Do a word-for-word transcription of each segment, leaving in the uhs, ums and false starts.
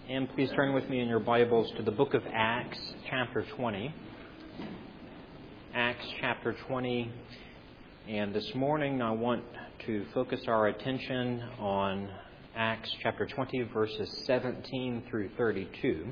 And please turn with me in your Bibles to the book of Acts, chapter twenty. Acts, chapter twenty. And this morning I want to focus our attention on Acts, chapter twenty, verses seventeen through thirty-two.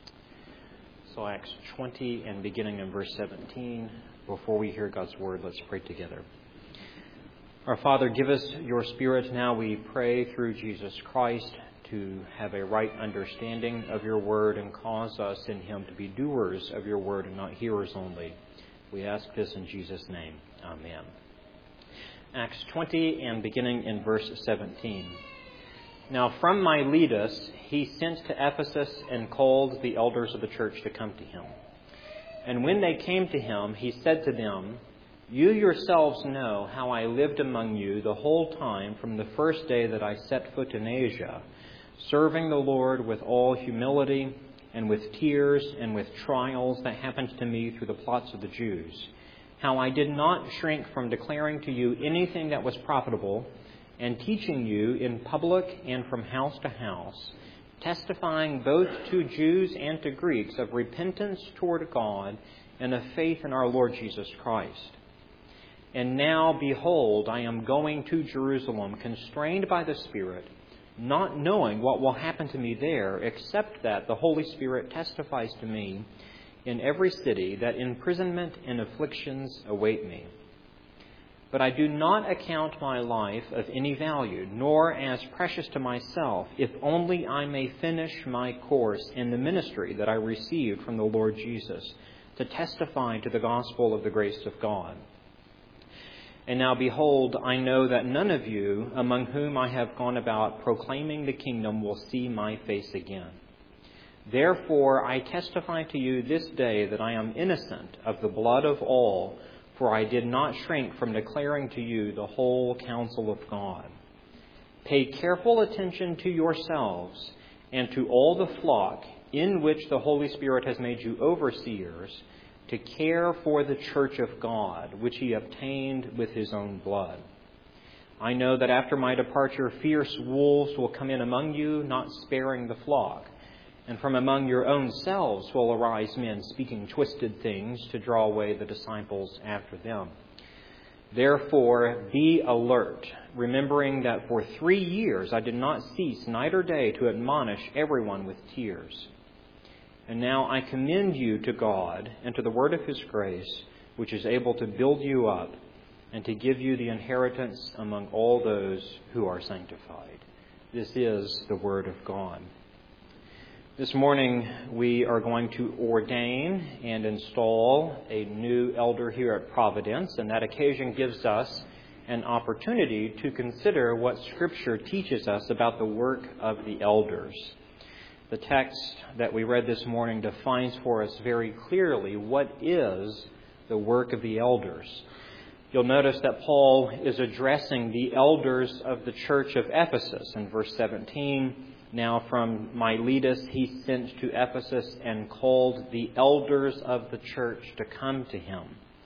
So Acts twenty and beginning in verse seventeen. Before we hear God's word, let's pray together. Our Father, give us your Spirit now, we pray, through Jesus Christ, to have a right understanding of your word and cause us in him to be doers of your word and not hearers only. We ask this in Jesus' name. Amen. Acts twenty and beginning in verse seventeen. Now from Miletus he sent to Ephesus and called the elders of the church to come to him. And when they came to him, he said to them, "You yourselves know how I lived among you the whole time from the first day that I set foot in Asia, serving the Lord with all humility and with tears and with trials that happened to me through the plots of the Jews. How I did not shrink from declaring to you anything that was profitable and teaching you in public and from house to house, testifying both to Jews and to Greeks of repentance toward God and of faith in our Lord Jesus Christ. And now, behold, I am going to Jerusalem, constrained by the Spirit, not knowing what will happen to me there, except that the Holy Spirit testifies to me in every city that imprisonment and afflictions await me. But I do not account my life of any value, nor as precious to myself, if only I may finish my course in the ministry that I received from the Lord Jesus, to testify to the gospel of the grace of God. And now, behold, I know that none of you among whom I have gone about proclaiming the kingdom will see my face again. Therefore, I testify to you this day that I am innocent of the blood of all, for I did not shrink from declaring to you the whole counsel of God. Pay careful attention to yourselves and to all the flock in which the Holy Spirit has made you overseers, to care for the church of God, which he obtained with his own blood. I know that after my departure, fierce wolves will come in among you, not sparing the flock. And from among your own selves will arise men speaking twisted things to draw away the disciples after them. Therefore, be alert, remembering that for three years I did not cease night or day to admonish everyone with tears. And now I commend you to God and to the word of his grace, which is able to build you up and to give you the inheritance among all those who are sanctified." This is the word of God. This morning we are going to ordain and install a new elder here at Providence, and that occasion gives us an opportunity to consider what Scripture teaches us about the work of the elders. The text that we read this morning defines for us very clearly what is the work of the elders. You'll notice that Paul is addressing the elders of the church of Ephesus in verse seventeen. Now from Miletus he sent to Ephesus and called the elders of the church to come to him.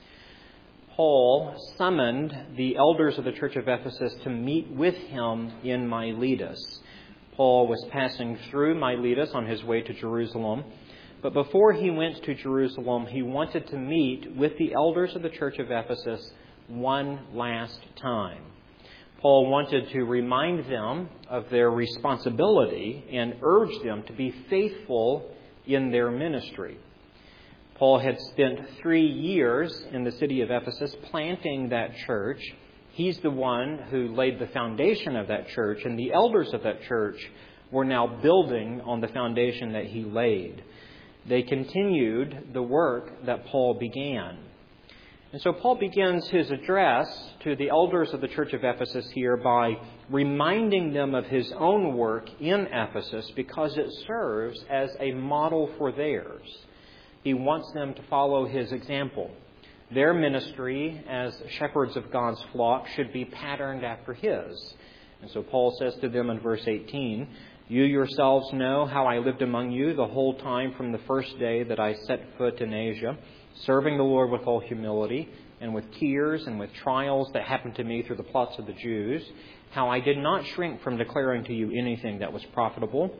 Paul summoned the elders of the church of Ephesus to meet with him in Miletus. Paul was passing through Miletus on his way to Jerusalem, but before he went to Jerusalem, he wanted to meet with the elders of the church of Ephesus one last time. Paul wanted to remind them of their responsibility and urge them to be faithful in their ministry. Paul had spent three years in the city of Ephesus planting that church. He's the one who laid the foundation of that church, and the elders of that church were now building on the foundation that he laid. They continued the work that Paul began. And so Paul begins his address to the elders of the church of Ephesus here by reminding them of his own work in Ephesus because it serves as a model for theirs. He wants them to follow his example. Their ministry as shepherds of God's flock should be patterned after his. And so Paul says to them in verse eighteen, "You yourselves know how I lived among you the whole time from the first day that I set foot in Asia, serving the Lord with all humility and with tears and with trials that happened to me through the plots of the Jews, how I did not shrink from declaring to you anything that was profitable,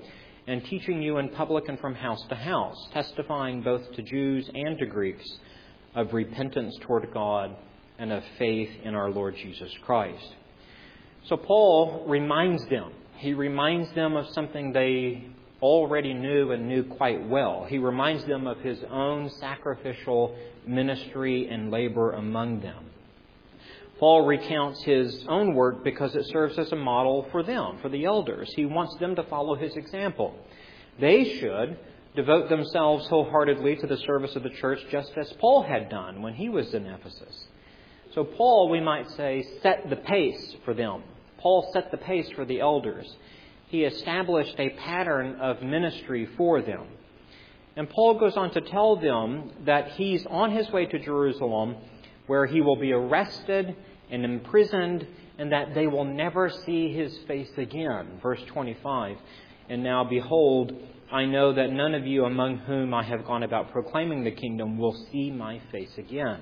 and teaching you in public and from house to house, testifying both to Jews and to Greeks of repentance toward God and of faith in our Lord Jesus Christ. So Paul reminds them. He reminds them of something they already knew and knew quite well. He reminds them of his own sacrificial ministry and labor among them. Paul recounts his own work because it serves as a model for them, for the elders. He wants them to follow his example. They should devote themselves wholeheartedly to the service of the church, just as Paul had done when he was in Ephesus. So Paul, we might say, set the pace for them. Paul set the pace for the elders. He established a pattern of ministry for them. And Paul goes on to tell them that he's on his way to Jerusalem, where he will be arrested and imprisoned, and that they will never see his face again. Verse twenty-five, and now behold, I know that none of you among whom I have gone about proclaiming the kingdom will see my face again.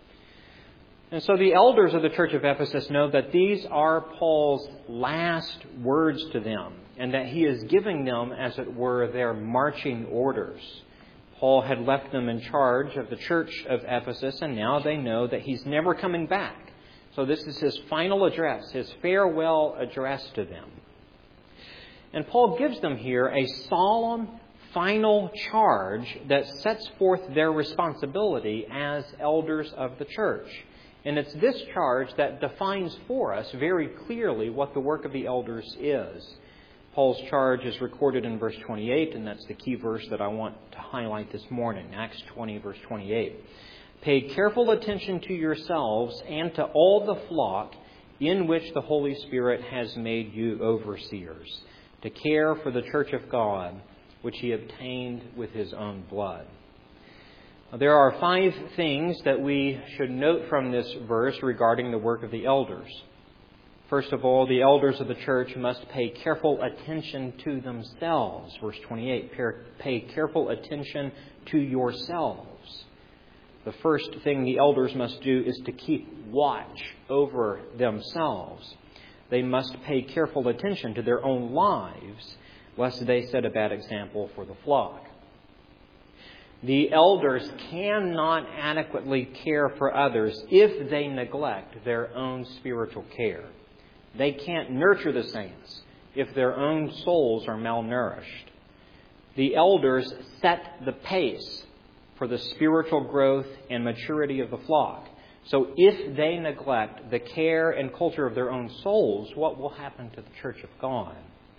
And so the elders of the church of Ephesus know that these are Paul's last words to them, and that he is giving them, as it were, their marching orders. Paul had left them in charge of the church of Ephesus, and now they know that he's never coming back. So this is his final address, his farewell address to them. And Paul gives them here a solemn, final charge that sets forth their responsibility as elders of the church. And it's this charge that defines for us very clearly what the work of the elders is. Paul's charge is recorded in verse twenty-eight, and that's the key verse that I want to highlight this morning, Acts twenty, verse twenty-eight. Pay careful attention to yourselves and to all the flock in which the Holy Spirit has made you overseers, to care for the church of God, which he obtained with his own blood. There are five things that we should note from this verse regarding the work of the elders. First of all, the elders of the church must pay careful attention to themselves. Verse twenty-eight, pay careful attention to yourselves. The first thing the elders must do is to keep watch over themselves. They must pay careful attention to their own lives, lest they set a bad example for the flock. The elders cannot adequately care for others if they neglect their own spiritual care. They can't nurture the saints if their own souls are malnourished. The elders set the pace for the spiritual growth and maturity of the flock. So if they neglect the care and culture of their own souls, what will happen to the church of God?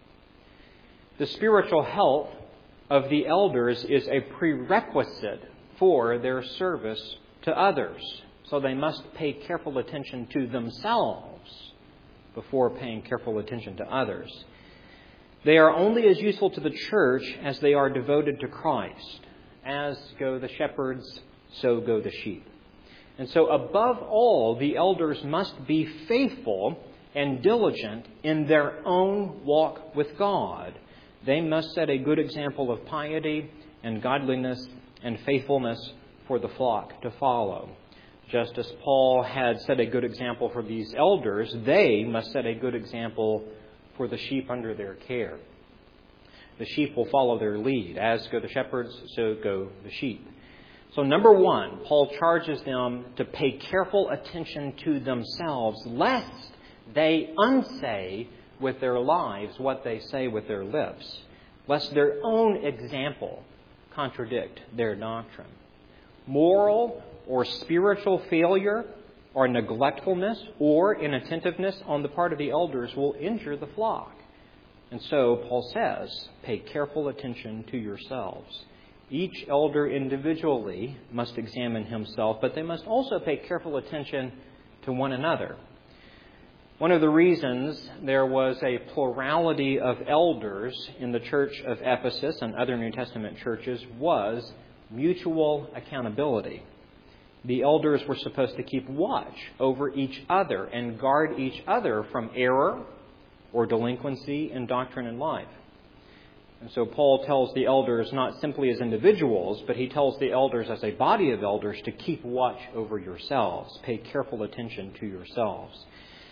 The spiritual health of the elders is a prerequisite for their service to others. So they must pay careful attention to themselves before paying careful attention to others. They are only as useful to the church as they are devoted to Christ. As go the shepherds, so go the sheep. And so above all, the elders must be faithful and diligent in their own walk with God. They must set a good example of piety and godliness and faithfulness for the flock to follow. Just as Paul had set a good example for these elders, they must set a good example for the sheep under their care. The sheep will follow their lead. As go the shepherds, so go the sheep. So number one, Paul charges them to pay careful attention to themselves, lest they unsay with their lives what they say with their lips, lest their own example contradict their doctrine. Moral or spiritual failure or neglectfulness or inattentiveness on the part of the elders will injure the flock. And so Paul says, pay careful attention to yourselves. Each elder individually must examine himself, but they must also pay careful attention to one another. One of the reasons there was a plurality of elders in the church of Ephesus and other New Testament churches was mutual accountability. The elders were supposed to keep watch over each other and guard each other from error or delinquency in doctrine and life. And so Paul tells the elders not simply as individuals, but he tells the elders as a body of elders to keep watch over yourselves. Pay careful attention to yourselves.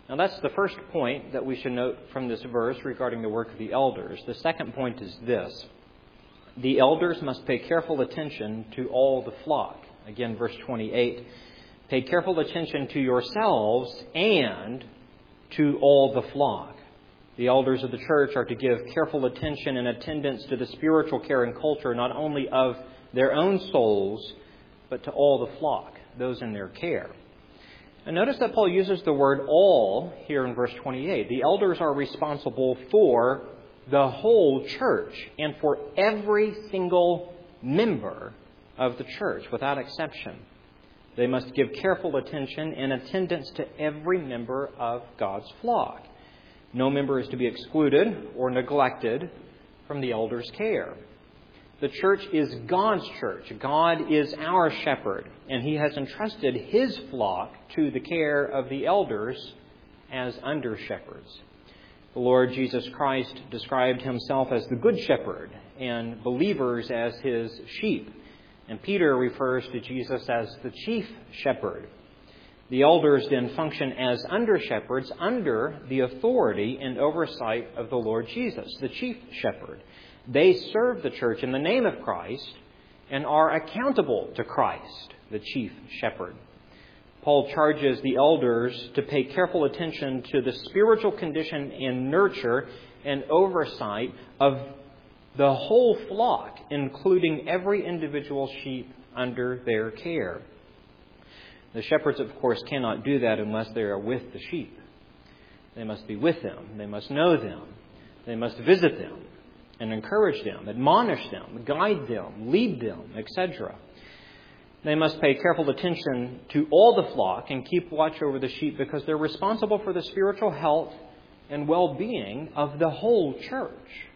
Now that's the first point that we should note from this verse regarding the work of the elders. The second point is this. The elders must pay careful attention to all the flock. Again, verse twenty-eight. Pay careful attention to yourselves and to all the flock. The elders of the church are to give careful attention and attendance to the spiritual care and culture, not only of their own souls, but to all the flock, those in their care. And notice that Paul uses the word all here in verse twenty-eight. The elders are responsible for the whole church and for every single member of the church, without exception. They must give careful attention and attendance to every member of God's flock. No member is to be excluded or neglected from the elders' care. The church is God's church. God is our shepherd, and He has entrusted His flock to the care of the elders as under-shepherds. The Lord Jesus Christ described Himself as the good shepherd and believers as His sheep. And Peter refers to Jesus as the chief shepherd. The elders then function as under-shepherds under the authority and oversight of the Lord Jesus, the chief shepherd. They serve the church in the name of Christ and are accountable to Christ, the chief shepherd. Paul charges the elders to pay careful attention to the spiritual condition and nurture and oversight of the whole flock, including every individual sheep under their care. The shepherds, of course, cannot do that unless they are with the sheep. They must be with them. They must know them. They must visit them and encourage them, admonish them, guide them, lead them, et cetera. They must pay careful attention to all the flock and keep watch over the sheep because they're responsible for the spiritual health and well-being of the whole church.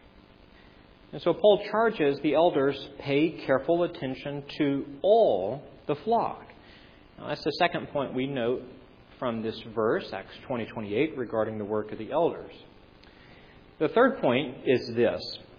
And so Paul charges the elders pay careful attention to all the flock. Now, that's the second point we note from this verse, Acts twenty twenty-eight, regarding the work of the elders. The third point is this.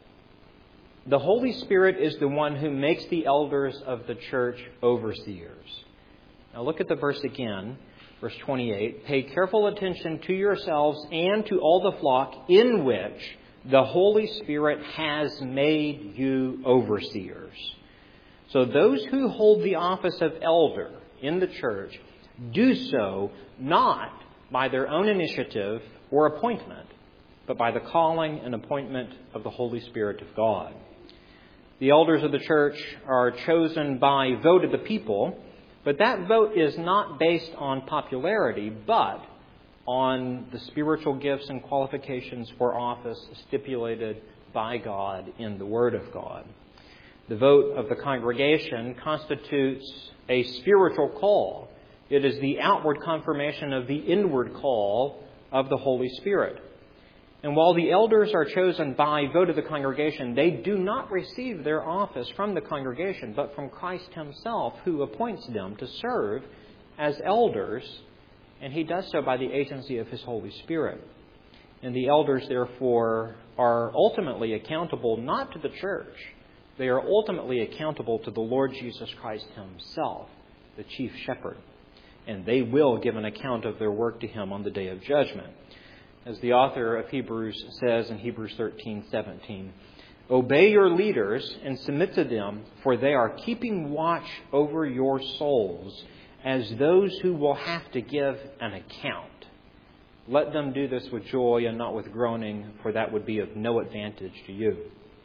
The Holy Spirit is the one who makes the elders of the church overseers. Now look at the verse again, verse twenty-eight. Pay careful attention to yourselves and to all the flock in which the Holy Spirit has made you overseers. So those who hold the office of elder in the church do so not by their own initiative or appointment, but by the calling and appointment of the Holy Spirit of God. The elders of the church are chosen by vote of the people, but that vote is not based on popularity, but on the spiritual gifts and qualifications for office stipulated by God in the Word of God. The vote of the congregation constitutes a spiritual call. It is the outward confirmation of the inward call of the Holy Spirit. And while the elders are chosen by vote of the congregation, they do not receive their office from the congregation, but from Christ Himself, who appoints them to serve as elders, and He does so by the agency of His Holy Spirit. And the elders, therefore, are ultimately accountable not to the church. They are ultimately accountable to the Lord Jesus Christ Himself, the chief shepherd. And they will give an account of their work to Him on the day of judgment. As the author of Hebrews says in Hebrews thirteen seventeen, obey your leaders and submit to them, for they are keeping watch over your souls as those who will have to give an account. Let them do this with joy and not with groaning, for that would be of no advantage to you.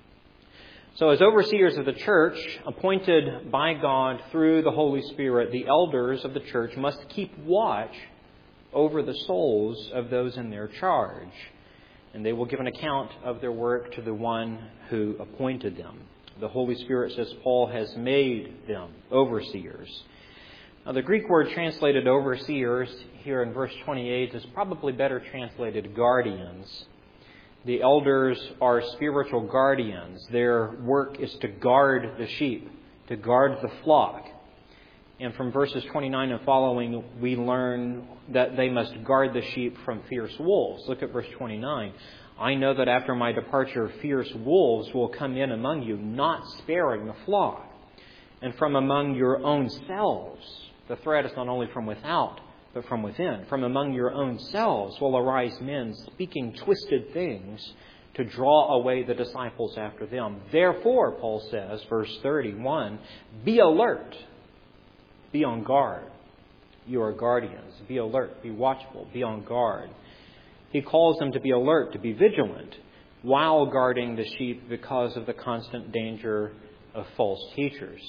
So as overseers of the church, appointed by God through the Holy Spirit, the elders of the church must keep watch over the souls of those in their charge. And they will give an account of their work to the one who appointed them. The Holy Spirit, says Paul, has made them overseers. Now, the Greek word translated overseers here in verse twenty-eight is probably better translated guardians. The elders are spiritual guardians. Their work is to guard the sheep, to guard the flock. And from verses twenty-nine and following, we learn that they must guard the sheep from fierce wolves. Look at verse twenty-nine. I know that after my departure, fierce wolves will come in among you, not sparing the flock. And from among your own selves, the threat is not only from without, but from within. From among your own selves will arise men speaking twisted things to draw away the disciples after them. Therefore, Paul says, verse thirty-one, be alert, be on guard. You are guardians. Be alert, be watchful, be on guard. He calls them to be alert, to be vigilant, while guarding the sheep because of the constant danger of false teachers.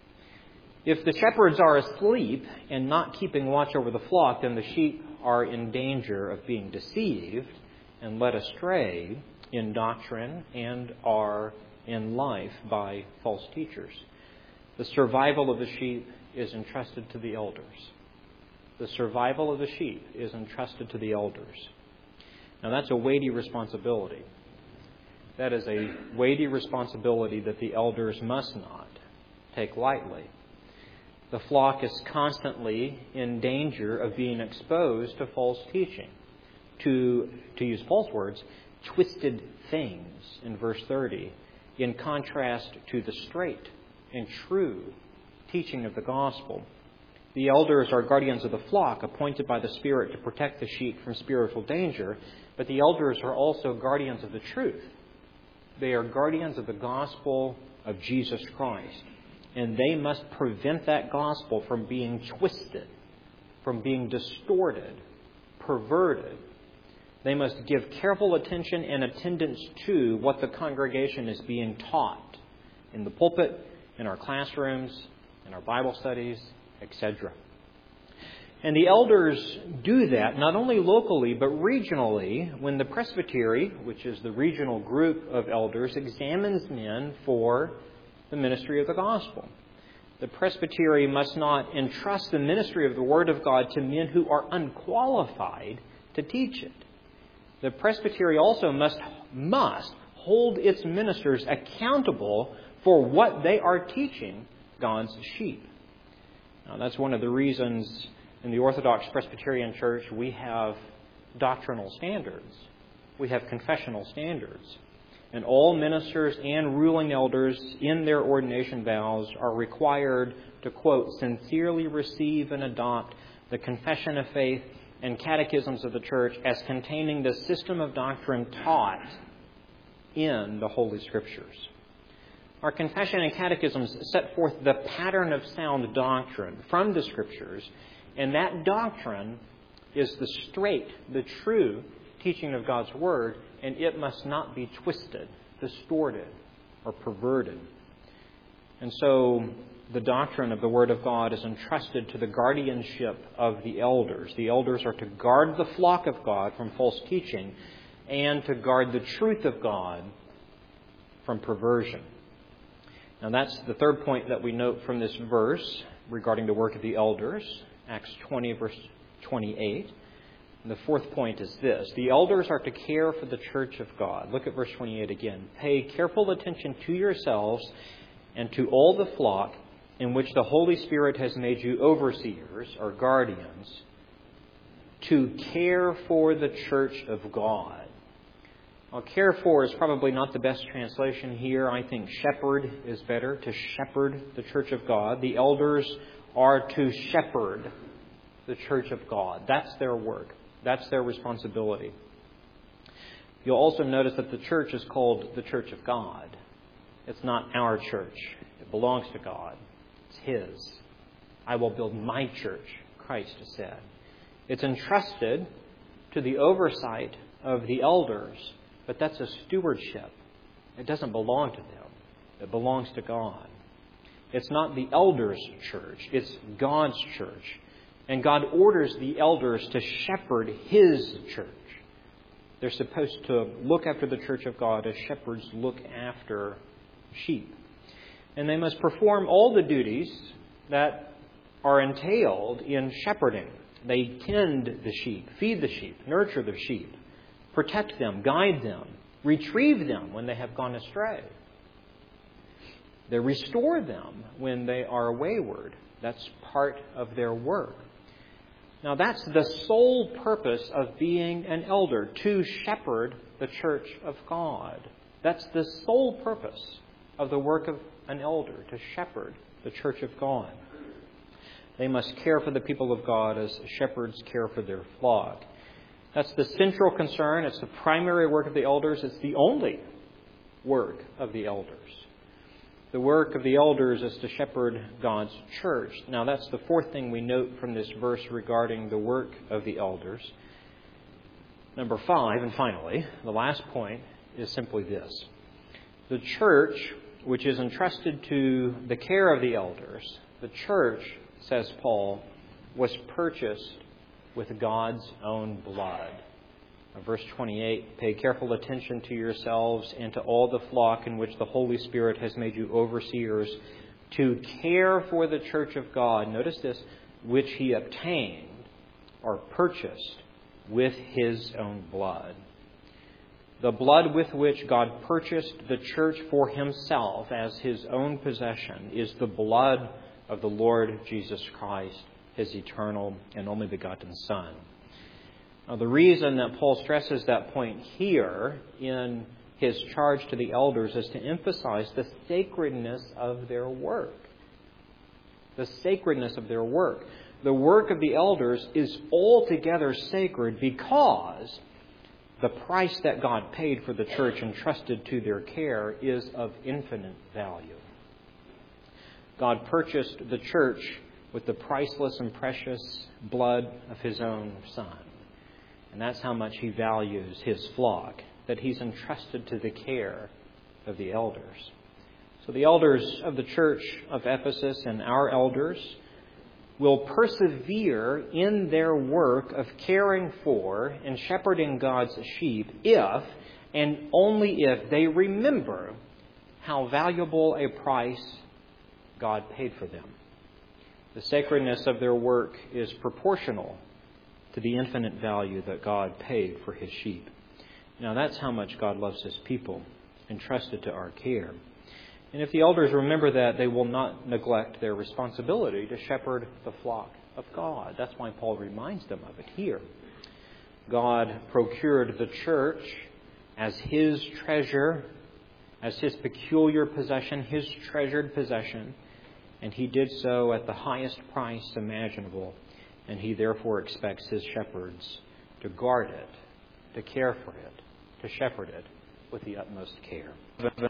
If the shepherds are asleep and not keeping watch over the flock, then the sheep are in danger of being deceived and led astray in doctrine and are in life by false teachers. The survival of the sheep is entrusted to the elders. The survival of the sheep is entrusted to the elders. Now that's a weighty responsibility. That is a weighty responsibility that the elders must not take lightly. The flock is constantly in danger of being exposed to false teaching. To, to use Paul's words, twisted things in verse thirty, in contrast to the straight and true teaching of the gospel. The elders are guardians of the flock, appointed by the Spirit to protect the sheep from spiritual danger, but the elders are also guardians of the truth. They are guardians of the gospel of Jesus Christ, and they must prevent that gospel from being twisted, from being distorted, perverted. They must give careful attention and attendance to what the congregation is being taught in the pulpit, in our classrooms, in our Bible studies, et cetera. And the elders do that not only locally but regionally when the presbytery, which is the regional group of elders, examines men for the ministry of the gospel. The presbytery must not entrust the ministry of the Word of God to men who are unqualified to teach it. The presbytery also must, must hold its ministers accountable for what they are teaching God's sheep. Now, that's one of the reasons in the Orthodox Presbyterian Church we have doctrinal standards. We have confessional standards. And all ministers and ruling elders in their ordination vows are required to, quote, sincerely receive and adopt the confession of faith and catechisms of the Church as containing the system of doctrine taught in the Holy Scriptures. Our confession and catechisms set forth the pattern of sound doctrine from the Scriptures, and that doctrine is the straight, the true teaching of God's Word, and it must not be twisted, distorted, or perverted. And so the doctrine of the Word of God is entrusted to the guardianship of the elders. The elders are to guard the flock of God from false teaching and to guard the truth of God from perversion. Now that's the third point that we note from this verse regarding the work of the elders, Acts twenty, verse twenty-eight. And the fourth point is this. The elders are to care for the church of God. Look at verse twenty-eight again. Pay careful attention to yourselves and to all the flock in which the Holy Spirit has made you overseers or guardians to care for the church of God. Well, care for is probably not the best translation here. I think shepherd is better, to shepherd the church of God. The elders are to shepherd the church of God. That's their work. That's their responsibility. You'll also notice that the church is called the church of God. It's not our church. It belongs to God. It's His. I will build my church, Christ has said. It's entrusted to the oversight of the elders, but that's a stewardship. It doesn't belong to them. It belongs to God. It's not the elders' church. It's God's church. And God orders the elders to shepherd His church. They're supposed to look after the church of God as shepherds look after sheep. And they must perform all the duties that are entailed in shepherding. They tend the sheep, feed the sheep, nurture the sheep, protect them, guide them, retrieve them when they have gone astray. They restore them when they are wayward. That's part of their work. Now that's the sole purpose of being an elder, to shepherd the church of God. That's the sole purpose of the work of an elder, to shepherd the church of God. They must care for the people of God as shepherds care for their flock. That's the central concern. It's the primary work of the elders. It's the only work of the elders. The work of the elders is to shepherd God's church. Now, that's the fourth thing we note from this verse regarding the work of the elders. Number five, and finally, the last point is simply this. The church, which is entrusted to the care of the elders, the church, says Paul, was purchased with God's own blood. Verse twenty-eight, pay careful attention to yourselves and to all the flock in which the Holy Spirit has made you overseers to care for the church of God. Notice this, which he obtained or purchased with his own blood. The blood with which God purchased the church for himself as his own possession is the blood of the Lord Jesus Christ, his eternal and only begotten Son. Now, the reason that Paul stresses that point here in his charge to the elders is to emphasize the sacredness of their work. The sacredness of their work. The work of the elders is altogether sacred because the price that God paid for the church entrusted to their care is of infinite value. God purchased the church with the priceless and precious blood of his own Son. And that's how much he values his flock, that he's entrusted to the care of the elders. So the elders of the church of Ephesus and our elders will persevere in their work of caring for and shepherding God's sheep if, and only if, they remember how valuable a price God paid for them. The sacredness of their work is proportional to the infinite value that God paid for his sheep. Now, that's how much God loves his people, entrusted to our care. And if the elders remember that, they will not neglect their responsibility to shepherd the flock of God. That's why Paul reminds them of it here. God procured the church as his treasure, as his peculiar possession, his treasured possession, and he did so at the highest price imaginable. And he therefore expects his shepherds to guard it, to care for it, to shepherd it with the utmost care.